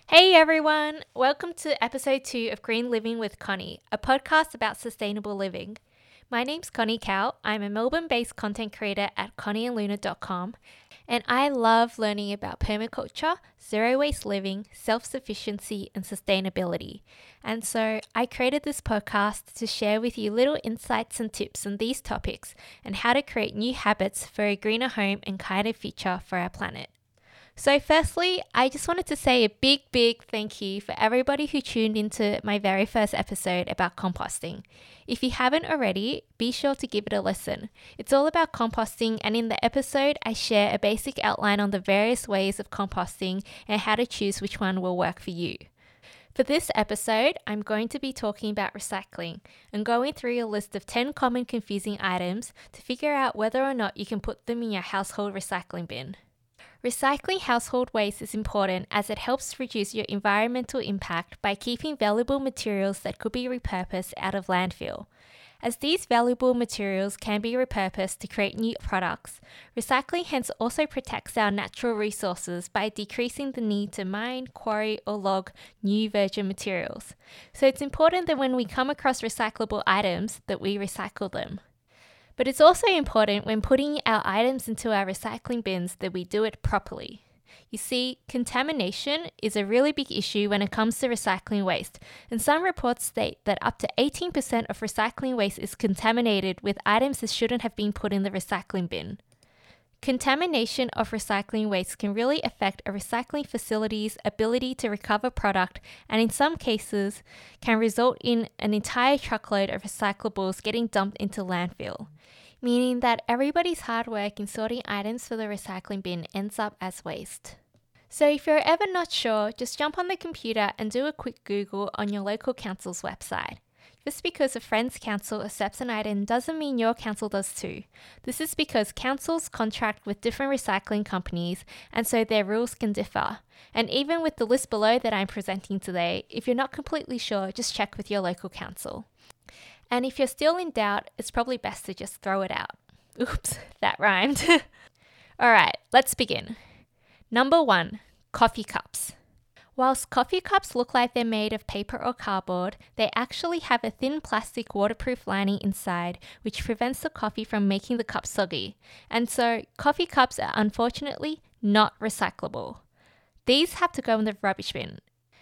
Hey everyone! Welcome to episode 2 of Green Living with Connie, a podcast about sustainable living. My name's Connie Cow. I'm a Melbourne-based content creator at connieandluna.com, and I love learning about permaculture, zero-waste living, self-sufficiency, and sustainability. And so I created this podcast to share with you little insights and tips on these topics and how to create new habits for a greener home and kinder future for our planet. So firstly, I just wanted to say a big thank you for everybody who tuned into my very first episode about composting. If you haven't already, be sure to give it a listen. It's all about composting, and in the episode, I share a basic outline on the various ways of composting and how to choose which one will work for you. For this episode, I'm going to be talking about recycling and going through a list of 10 common confusing items to figure out whether or not you can put them in your household recycling bin. Recycling household waste is important as it helps reduce your environmental impact by keeping valuable materials that could be repurposed out of landfill. As these valuable materials can be repurposed to create new products, recycling hence also protects our natural resources by decreasing the need to mine, quarry, or log new virgin materials. So it's important that when we come across recyclable items that we recycle them. But it's also important when putting our items into our recycling bins that we do it properly. You see, contamination is a really big issue when it comes to recycling waste, and some reports state that up to 18% of recycling waste is contaminated with items that shouldn't have been put in the recycling bin. Contamination of recycling waste can really affect a recycling facility's ability to recover product, and in some cases can result in an entire truckload of recyclables getting dumped into landfill, meaning that everybody's hard work in sorting items for the recycling bin ends up as waste. So if you're ever not sure, just jump on the computer and do a quick Google on your local council's website. Just because a friend's council accepts an item doesn't mean your council does too. This is because councils contract with different recycling companies, and so their rules can differ. And even with the list below that I'm presenting today, if you're not completely sure, just check with your local council. And if you're still in doubt, it's probably best to just throw it out. Oops, that rhymed. Alright, let's begin. Number 1, coffee cups. Whilst coffee cups look like they're made of paper or cardboard, they actually have a thin plastic waterproof lining inside, which prevents the coffee from making the cup soggy. And so, coffee cups are unfortunately not recyclable. These have to go in the rubbish bin.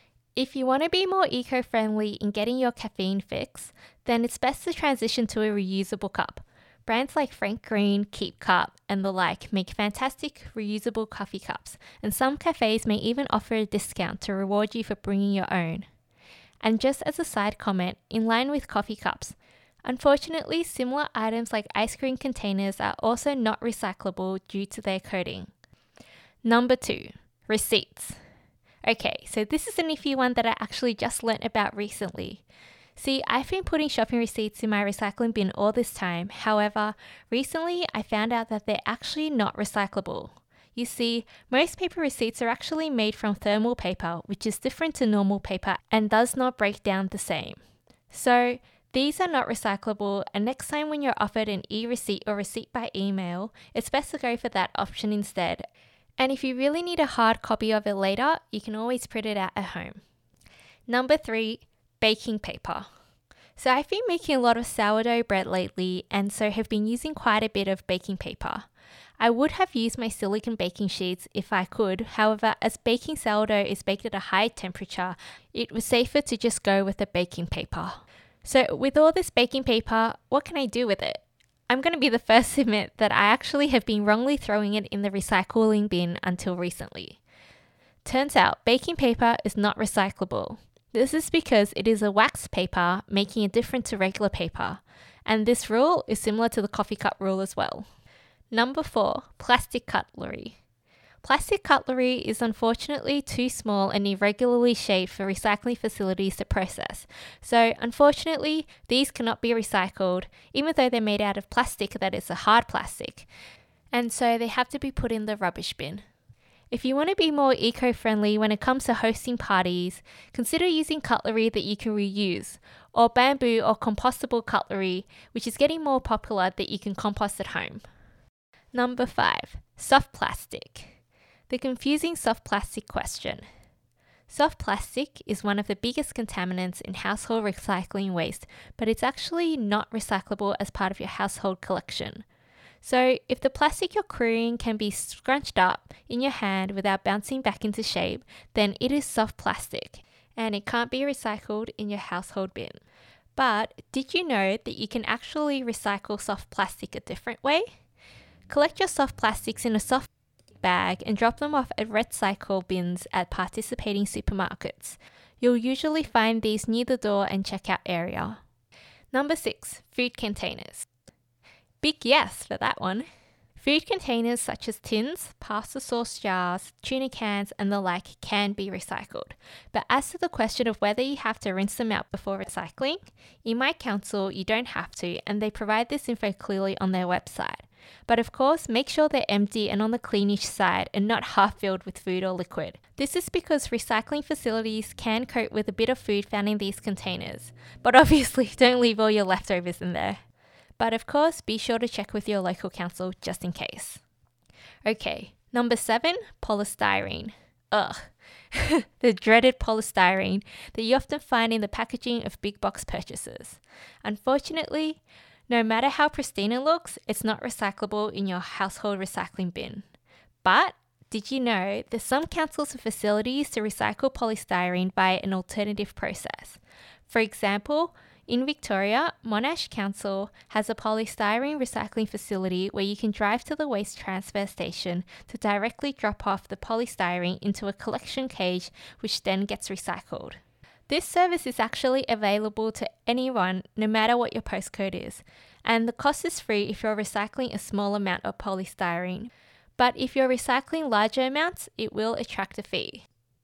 If you want to be more eco-friendly in getting your caffeine fix, then it's best to transition to a reusable cup. Brands like Frank Green, Keep Cup, and the like make fantastic reusable coffee cups, and some cafes may even offer a discount to reward you for bringing your own. And just as a side comment, in line with coffee cups, unfortunately similar items like ice cream containers are also not recyclable due to their coating. Number 2, receipts. Okay, so this is an iffy one that I actually just learnt about recently. See, I've been putting shopping receipts in my recycling bin all this time. However, recently I found out that they're actually not recyclable. You see, most paper receipts are actually made from thermal paper, which is different to normal paper and does not break down the same. So, these are not recyclable, and next time when you're offered an e-receipt or receipt by email, it's best to go for that option instead. And if you really need a hard copy of it later, you can always print it out at home. Number 3, baking paper. So I've been making a lot of sourdough bread lately, and so have been using quite a bit of baking paper. I would have used my silicone baking sheets if I could, however, as baking sourdough is baked at a high temperature, it was safer to just go with the baking paper. So with all this baking paper, what can I do with it? I'm going to be the first to admit that I actually have been wrongly throwing it in the recycling bin until recently. Turns out baking paper is not recyclable. This is because it is a wax paper, making it different to regular paper, and this rule is similar to the coffee cup rule as well. Number 4, plastic cutlery. Plastic cutlery is unfortunately too small and irregularly shaped for recycling facilities to process, so unfortunately these cannot be recycled, even though they're made out of plastic that is a hard plastic, and so they have to be put in the rubbish bin. If you want to be more eco-friendly when it comes to hosting parties, consider using cutlery that you can reuse, or bamboo or compostable cutlery, which is getting more popular that you can compost at home. Number 5, soft plastic. The confusing soft plastic question. Soft plastic is one of the biggest contaminants in household recycling waste, but it's actually not recyclable as part of your household collection. So if the plastic you're carrying can be scrunched up in your hand without bouncing back into shape, then it is soft plastic and it can't be recycled in your household bin. But did you know that you can actually recycle soft plastic a different way? Collect your soft plastics in a soft bag and drop them off at recycle bins at participating supermarkets. You'll usually find these near the door and checkout area. Number 6, food containers. Big yes for that one. Food containers such as tins, pasta sauce jars, tuna cans, and the like can be recycled. But as to the question of whether you have to rinse them out before recycling, in my council you don't have to, and they provide this info clearly on their website. But of course, make sure they're empty and on the cleanish side and not half filled with food or liquid. This is because recycling facilities can cope with a bit of food found in these containers. But obviously, don't leave all your leftovers in there. But of course, be sure to check with your local council just in case. Okay, number 7, polystyrene. Ugh. The dreaded polystyrene that you often find in the packaging of big box purchases. Unfortunately, no matter how pristine it looks, it's not recyclable in your household recycling bin. But did you know that some councils have facilities to recycle polystyrene by an alternative process? For example, in Victoria, Monash Council has a polystyrene recycling facility where you can drive to the waste transfer station to directly drop off the polystyrene into a collection cage, which then gets recycled. This service is actually available to anyone, no matter what your postcode is, and the cost is free if you're recycling a small amount of polystyrene. But if you're recycling larger amounts, it will attract a fee.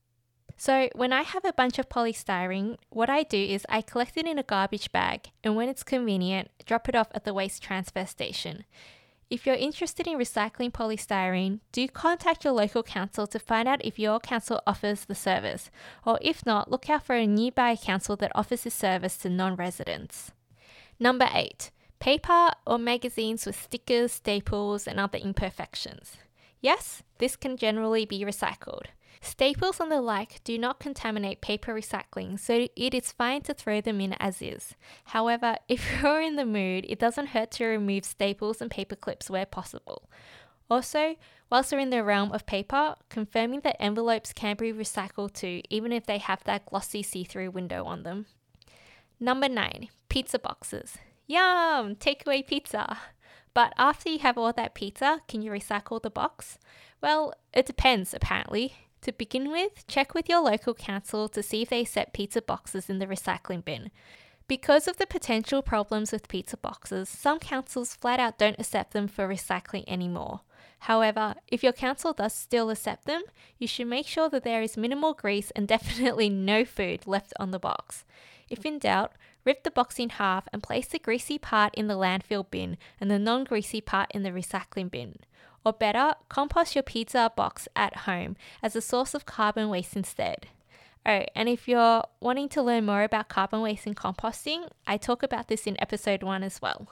So when I have a bunch of polystyrene, what I do is I collect it in a garbage bag, and when it's convenient, drop it off at the waste transfer station. If you're interested in recycling polystyrene, do contact your local council to find out if your council offers the service, or if not, look out for a nearby council that offers this service to non-residents. Number 8, paper or magazines with stickers, staples, and other imperfections. Yes, this can generally be recycled. Staples and the like do not contaminate paper recycling, so it is fine to throw them in as is. However, if you're in the mood, it doesn't hurt to remove staples and paper clips where possible. Also, whilst we're in the realm of paper, confirming that envelopes can be recycled too, even if they have that glossy see-through window on them. Number 9, pizza boxes. Yum! Takeaway pizza! But after you have all that pizza, can you recycle the box? Well, it depends apparently. To begin with, check with your local council to see if they accept pizza boxes in the recycling bin. Because of the potential problems with pizza boxes, some councils flat out don't accept them for recycling anymore. However, if your council does still accept them, you should make sure that there is minimal grease and definitely no food left on the box. If in doubt, rip the box in half and place the greasy part in the landfill bin and the non-greasy part in the recycling bin. Or better, compost your pizza box at home as a source of carbon waste instead. Oh, and if you're wanting to learn more about carbon waste and composting, I talk about this in episode 1 as well.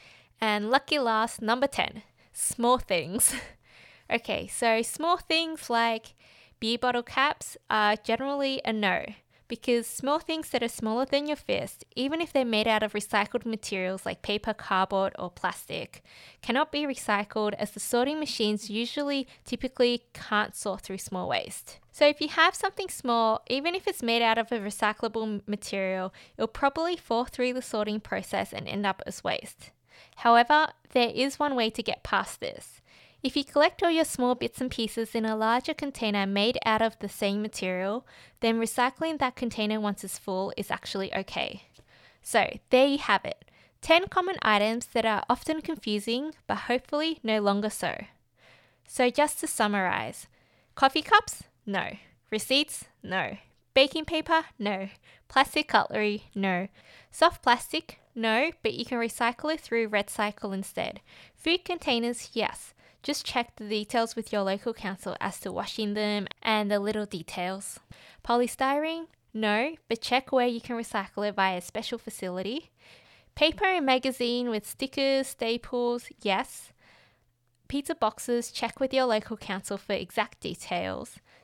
And lucky last, number 10, small things. Okay, so small things like beer bottle caps are generally a no, because small things that are smaller than your fist, even if they're made out of recycled materials like paper, cardboard, or plastic, cannot be recycled as the sorting machines typically can't sort through small waste. So if you have something small, even if it's made out of a recyclable material, it'll probably fall through the sorting process and end up as waste. However, there is one way to get past this. If you collect all your small bits and pieces in a larger container made out of the same material, then recycling that container once it's full is actually okay. So there you have it, 10 common items that are often confusing, but hopefully no longer so. So just to summarize, coffee cups? No. Receipts? No. Baking paper? No. Plastic cutlery? No. Soft plastic? No, but you can recycle it through RedCycle instead. Food containers? Yes. Just check the details with your local council as to washing them and the little details. Polystyrene? No, but check where you can recycle it via a special facility. Paper and magazine with stickers, staples? Yes. Pizza boxes? Check with your local council for exact details.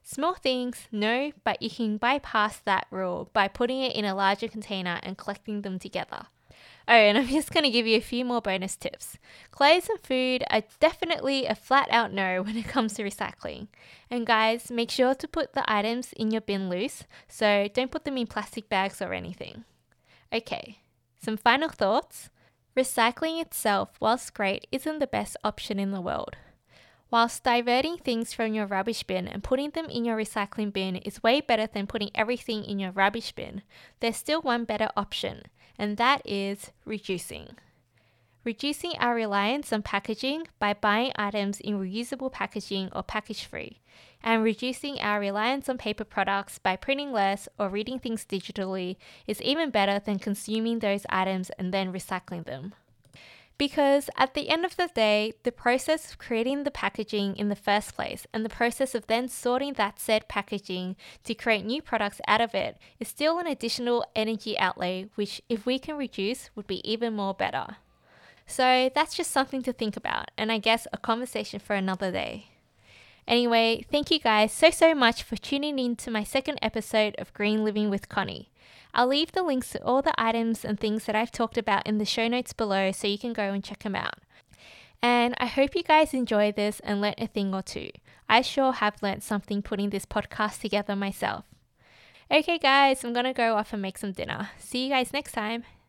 Small things, no, but you can bypass that rule by putting it in a larger container and collecting them together. Oh, and I'm just going to give you a few more bonus tips. Clothes and food are definitely a flat out no when it comes to recycling. And guys, make sure to put the items in your bin loose, so don't put them in plastic bags or anything. Okay, some final thoughts. Recycling itself, whilst great, isn't the best option in the world. Whilst diverting things from your rubbish bin and putting them in your recycling bin is way better than putting everything in your rubbish bin, there's still one better option, and that is reducing. Reducing our reliance on packaging by buying items in reusable packaging or package-free, and reducing our reliance on paper products by printing less or reading things digitally is even better than consuming those items and then recycling them. Because at the end of the day, the process of creating the packaging in the first place and the process of then sorting that said packaging to create new products out of it is still an additional energy outlay, which if we can reduce would be even more better. So that's just something to think about, and I guess a conversation for another day. Anyway, thank you guys so much for tuning in to my second episode of Green Living with Connie. I'll leave the links to all the items and things that I've talked about in the show notes below so you can go and check them out. And I hope you guys enjoy this and learnt a thing or two. I sure have learnt something putting this podcast together myself. Okay guys, I'm going to go off and make some dinner. See you guys next time.